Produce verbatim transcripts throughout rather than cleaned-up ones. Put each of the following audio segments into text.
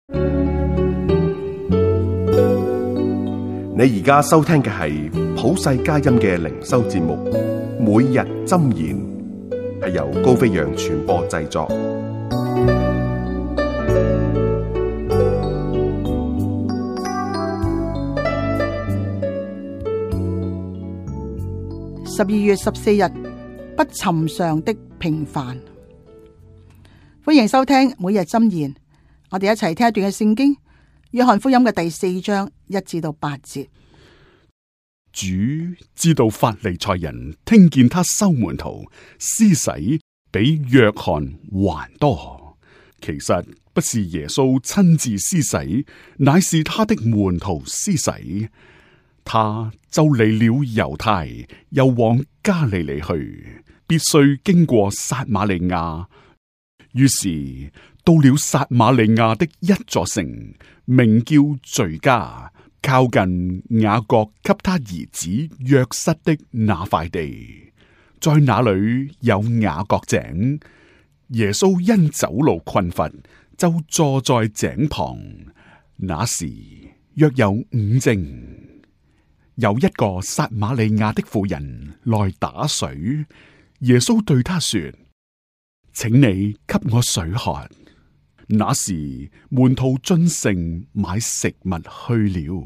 你而家收聽嘅係普世佳音嘅靈修節目，每日箴言，係由高飛揚傳播製作。 十二月十四日，不尋常的平凡。歡迎收聽每日箴言，我哋一齊聽一段嘅聖經，約翰福音嘅第四章一至到八節。 主知道法利賽人聽見他收門徒施洗比約翰還多，其實不是耶穌親自施洗，乃是他的門徒施洗。他就離了猶太，又往加利利去，必須經過撒瑪利亞。於是到了撒瑪利亞的一座城，名叫敘加，靠近雅各給他兒子約瑟的那塊地，在那裏有雅各井。耶穌因走路困乏，就坐在井旁。那時約有午正。有一個撒瑪利亞的婦人來打水，耶穌對他說：請你給我水喝。那時門徒進城買食物去了。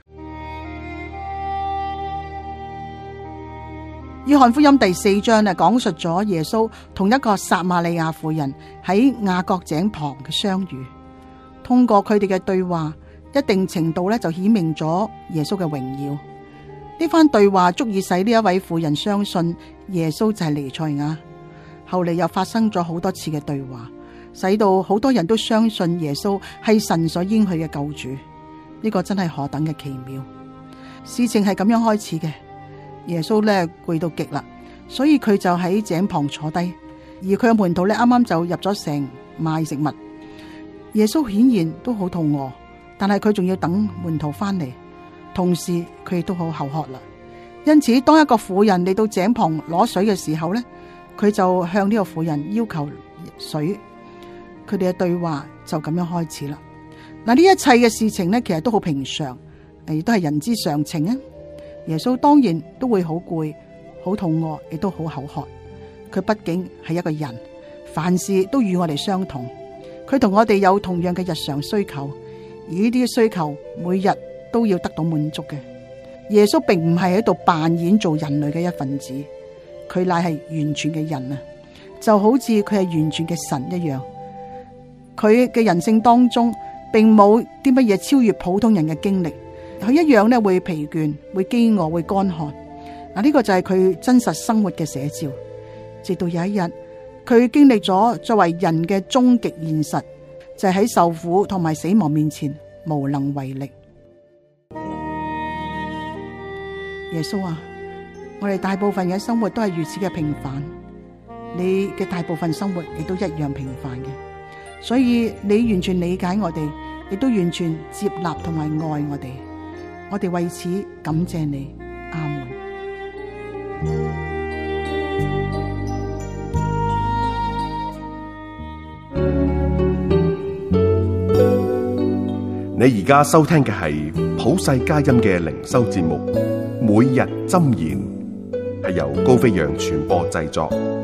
約翰福音第四章呢，講述咗耶穌同一個撒瑪利亞婦人喺雅各井旁嘅相遇。通過佢哋嘅對話，一定程度咧就顯明咗耶穌嘅榮耀。呢番對話足以使呢一位婦人相信耶穌就係彌賽亞。後嚟又發生咗好多次嘅對話，使到好多人都相信耶穌係神所應許嘅救主。呢個真係何等嘅奇妙！事情係咁樣開始嘅。耶穌咧攰到極啦，所以佢就喺井旁坐低，而佢嘅門徒咧啱啱就入咗城買食物。耶穌顯然都好肚餓，但係佢仲要等門徒翻嚟。同時佢亦都好口渴啦，因此當一個婦人嚟到井旁攞水嘅時候呢，佢就向呢個婦人要求水。佢哋嘅對話就咁樣開始啦。嗱，呢一切嘅事情呢，其實都好平常，亦都係人之常情啊。耶穌當然都會好攰、好肚餓，亦都好口渴。佢畢竟係一個人，凡事都與我哋相同。佢同我哋有同樣嘅日常需求，而呢啲需求每日都要得到滿足嘅。耶穌並唔係喺度扮演做人類嘅一份子，佢乃係完全嘅人啊，就好似佢係完全嘅神一樣。佢嘅人性當中並冇啲乜嘢超越普通人嘅經歷，佢一樣咧會疲倦、會飢餓、會乾旱。嗱，呢個就係佢真實生活嘅寫照。直到有一日，佢經歷咗作為人嘅終極現實，就係喺受苦同埋死亡面前無能為力。耶穌啊，我哋大部分嘅生活都係如此嘅平凡，你嘅大部分生活亦都一樣平凡嘅，所以你完全理解我哋，亦都完全接納同埋愛我哋，我哋為此感謝你。阿門。 你而家收聽嘅係普世佳音嘅靈修節目，每日箴言，係由高飛揚傳播製作。